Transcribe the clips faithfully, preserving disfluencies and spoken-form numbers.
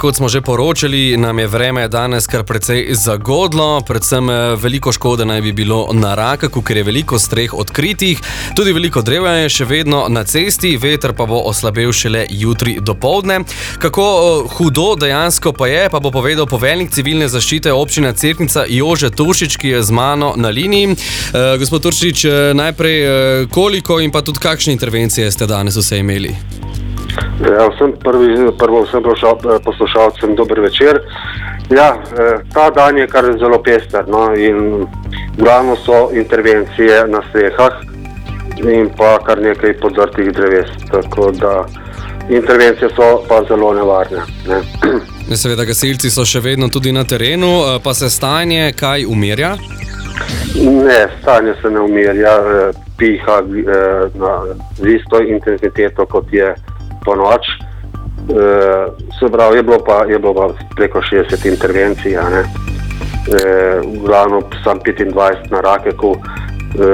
Kot smo že poročali, nam je vreme danes kar precej zagodlo, predvsem veliko škode naj bi bilo na Rakaku, ker je veliko streh odkritih, tudi veliko drevja je še vedno na cesti, veter pa bo oslabel šele jutri dopoldne. Kako hudo dejansko pa je, pa bo povedal poveljnik civilne zaščite občine Cerknica Jože Turšič, ki je z mano na liniji. E, gospod Turšič, najprej koliko in pa tudi kakšne intervencije ste danes vse imeli? Ja, vsem prvi, prvo vsem poslušalcem dober večer. Ja, ta dan je kar zelo pester, no, in glavno so intervencije na strehah in pa kar nekaj podrtih dreves, tako da intervencije so pa zelo nevarne. Ne. Seveda, gasilci so še vedno tudi na terenu, pa se stanje kaj umirja? Ne, stanje se ne umirja, piha na isto intenziteto, kot je po noč. E, se pravi, je bilo pa, je bilo pa preko šestdeset intervencij, a ne. E, glavno sam petindvajset na Rakeku. E,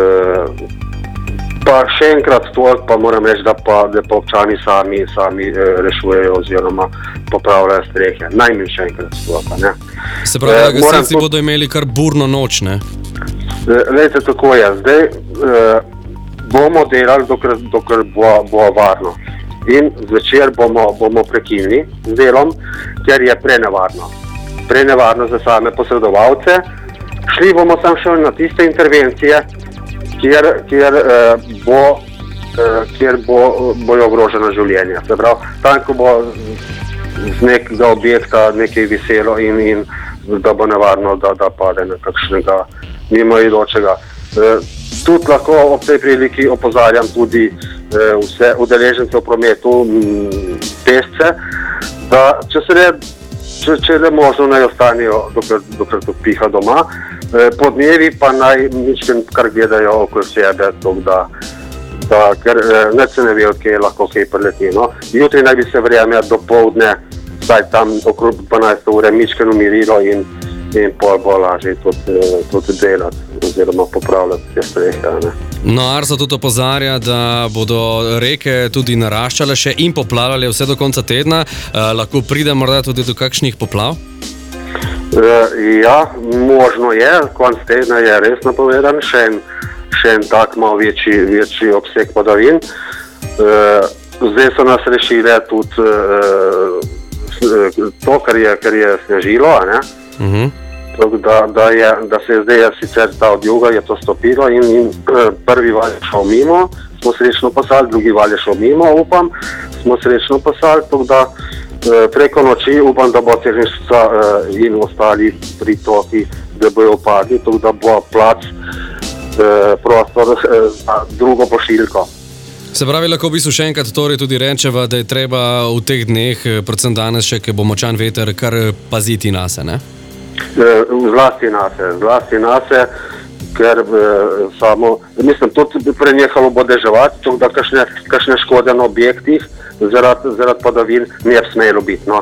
pa še enkrat toliko, pa moram reči, da pa, da pa občani sami, sami e, rešujejo oziroma popravljajo strehe. Najmanj še enkrat toliko, ne. Se pravi, da gasilci e, bodo imeli kar burno noč, ne? E, lejte, tako je. Zdaj e, bomo delali, dokler, dokler bo, bo varno. In zvečer bomo, bomo prekinili z delom, ker je prenevarno. Prenevarno za same posredovalce. Šli bomo sam še na tiste intervencije, kjer, kjer, eh, bo, eh, kjer bo, bojo ogroženo življenje. Se pravi, tam, ko bo z nekega objekta nekaj viselo in, in da bo nevarno, da, da pade na kakšnega mimoidočega. Eh, tudi lahko ob tej priliki opozarjam tudi vse udeležence v prometu, pešce, da če se ne, če, če ne možno naj ostanejo, dokler, dokler to piha doma, podnevi pa naj ničken kar gledajo okoli sebe, da, da, ker ne se ne ve, od kje lahko kaj prileti. No. Jutri naj bi se vreme dopoldne, saj tam okrog dvanajste ure ničken umirilo in, in pol bo lažje tudi, tudi delati oziroma popravljati te strehe. Ne. No, Arso tudi opozarja, da bodo reke tudi naraščale še in poplavljale vse do konca tedna. Eh, lahko pride morda tudi do kakšnih poplav? E, ja, možno je. Konc tedna je res napovedan. Še en, še en tak malo večji, večji obseg padavin. E, zdaj so nas rešile tudi e, to, kar je, kar je snežilo, a ne? Uh-huh. Da, da, je, da se je zdaj je sicer ta od juga, je to stopilo in, in prvi val je šel mimo, smo srečno pasali, drugi val je šel mimo, upam, smo srečno pasali, tako da preko noči upam, da bo Cerknica in ostali pritoki, da bojo upadli, tako da bo plac prostor za drugo pošiljko. Se pravi, lahko v bistvu še enkrat torej tudi rečeva, da je treba v teh dneh, predvsem danes še, ker bo močan veter, kar paziti nase, ne? Zlasti nase, zlasti nase, ker eh, samo, mislim, tudi prenehalo bo deževati, tako da kakšne, kakšne škode na objektih zaradi, zaradi padavin ne bi smelo biti, no.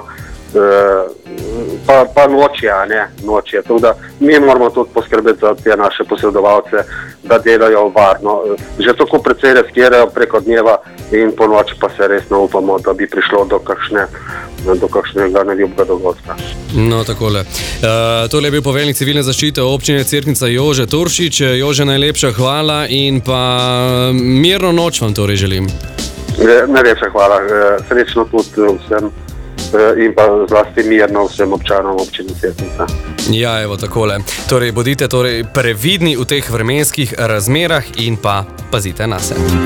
E, pa, pa noč je, a ne, noč je, tako da mi moramo tudi poskrbeti za te naše posredovalce, da delajo varno. Že tako precej riskirajo preko dneva in po noči pa se res ne upamo, da bi prišlo do kakšne do kakšnega neljubega dogodka. No, takole. E, tole je bil poveljnik civilne zaščite občine Cerknica Jože Turšič. Jože, najlepša hvala in pa mirno noč vam torej želim. E, najlepša hvala. E, srečno tudi vsem e, in pa zlasti mirno vsem občanom občine Cerknica. Ja, evo takole. Torej, bodite torej previdni v teh vremenskih razmerah in pa pazite nase.